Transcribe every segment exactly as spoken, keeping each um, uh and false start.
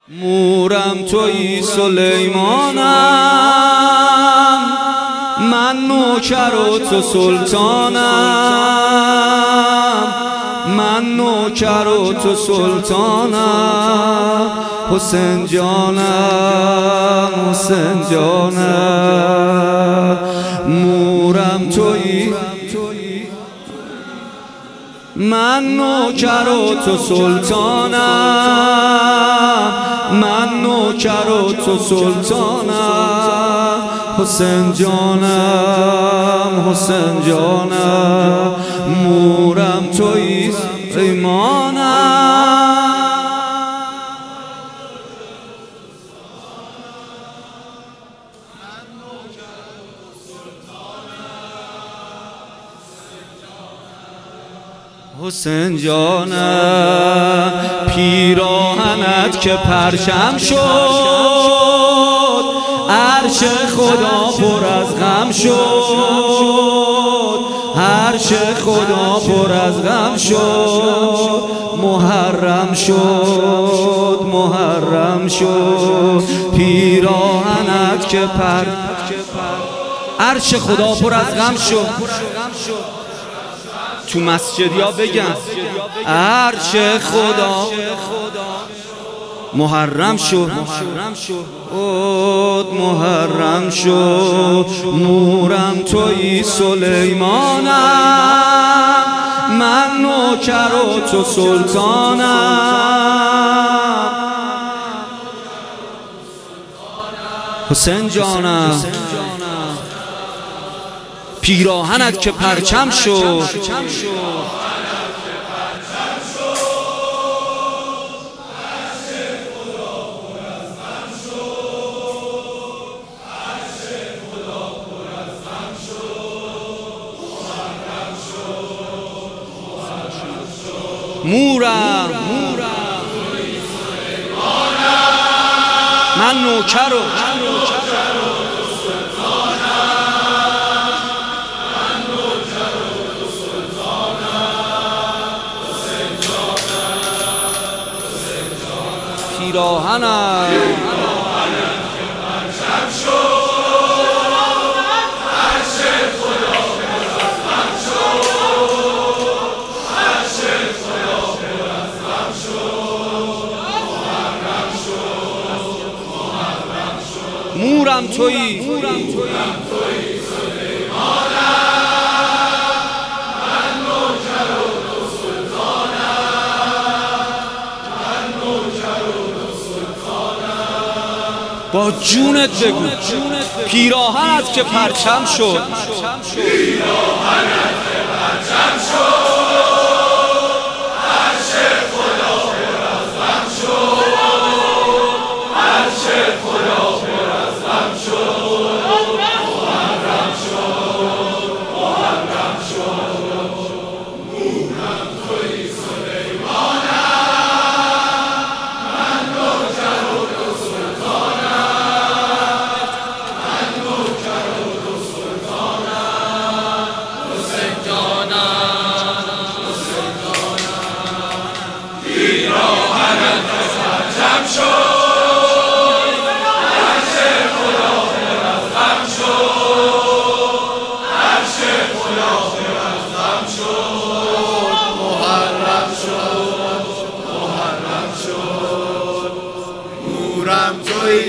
مورم تویی سلیمانم، من نوکر و تو سلطانم، من نوکر و تو سلطانم. حسین جانم، حسین جانم، مورم تویی، من نوکر و تو سلطانم، من نوکر و تو سلطانم. حسین جانم، حسین جانم، مورم تویی ایمانم. حسین جانم، پیراهنت که پرچم شد، عرش خدا پر از غم شد، عرش خدا پر از غم شد. محرم شد، محرم شد، پیراهنت که پر عرش خدا پر از غم شد. تو مسجدیا بگم عرش خدا محرم شد، محرم شد. مورم تویی سلیمانم، من نوکر و تو سلطانم. حسین جانم، پیراهنت که پرچم شد، مورم من نوکر و پیراهنم مورم تویی، با جونت بگو پیراهنت که پرچم شد، پیراهنت که پرچم شد، عرش خدا پر از غم شد، عرش خدا پر از غم شد. محرم شد، محرم شد، مورم تویی سلیمانم، من نوکر و تو سلطانم، من نوکر و تو سلطانم. حسین جانم، حسین جانم، پیراهنت که پرچم شد، مورم تویی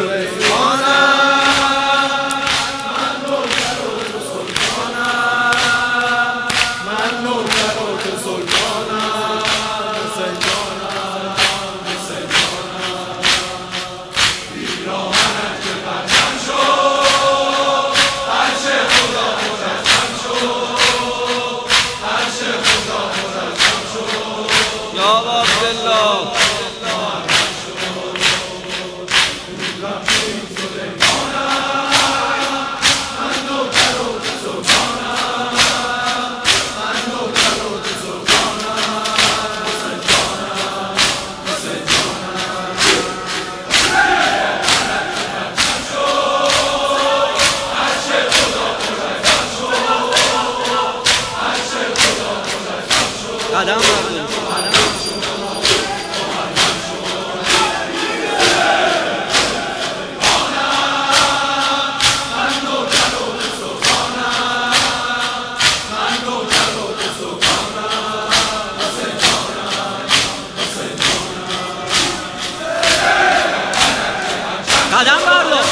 سلیمانم، من نوکر و تو سلطانم، من نوکر و تو سلطانم. حسین جانم، حسین جانم، پیراهنت که پرچم شد، عرش خدا پر از غم شد، عرش خدا پر از غم شد. یا عبدالله قدم بردار.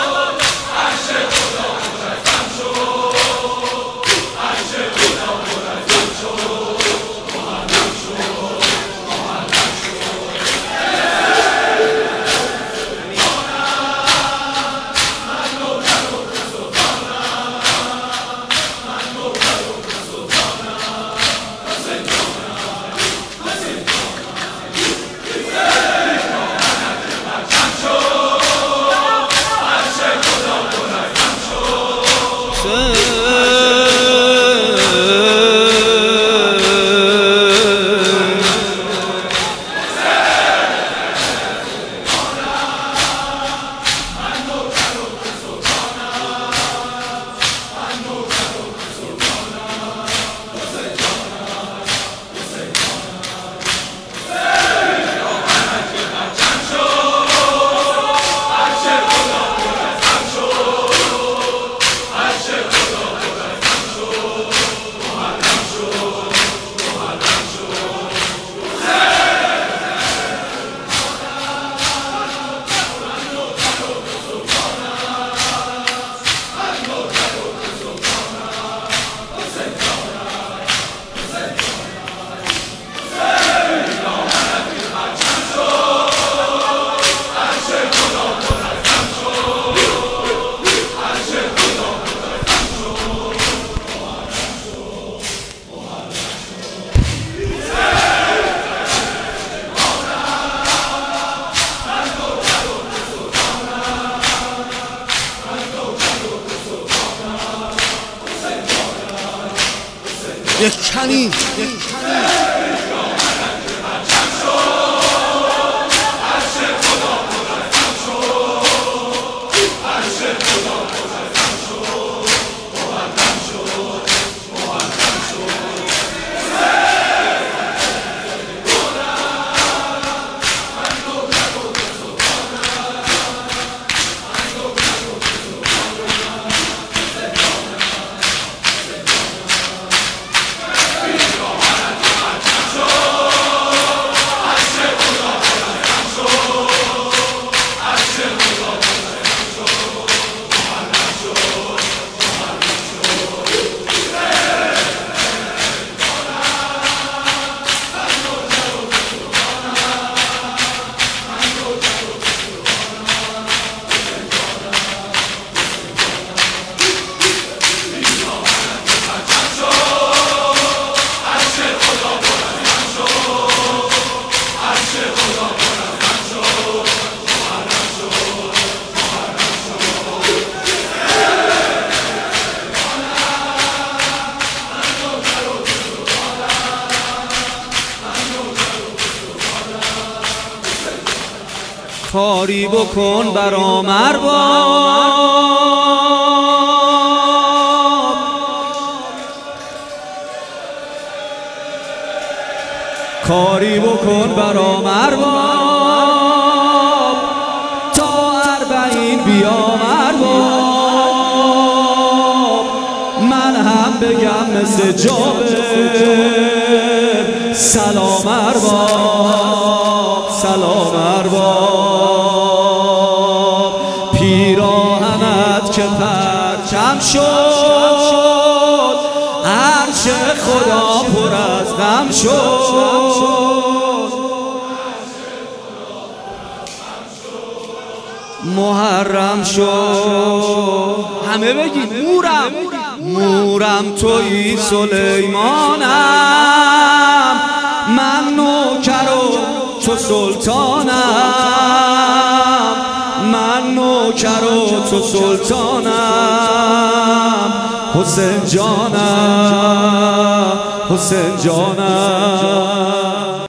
یک کنی یک کنی کاری بکن برام ارباب، کاری بکن برام ارباب، تا اربعین بیام ارباب، من هم بگم مثل جابر سلام ارباب، سلام ارباب. پیراهنت که پرچم شد، عرش خدا پر از غم شد، محرم شد. همه بگید مورم مورم تویی سلیمانم، من نوکر و تو سلطانم، من نوکر و تو سلطانم. حسین جانم حسین جانم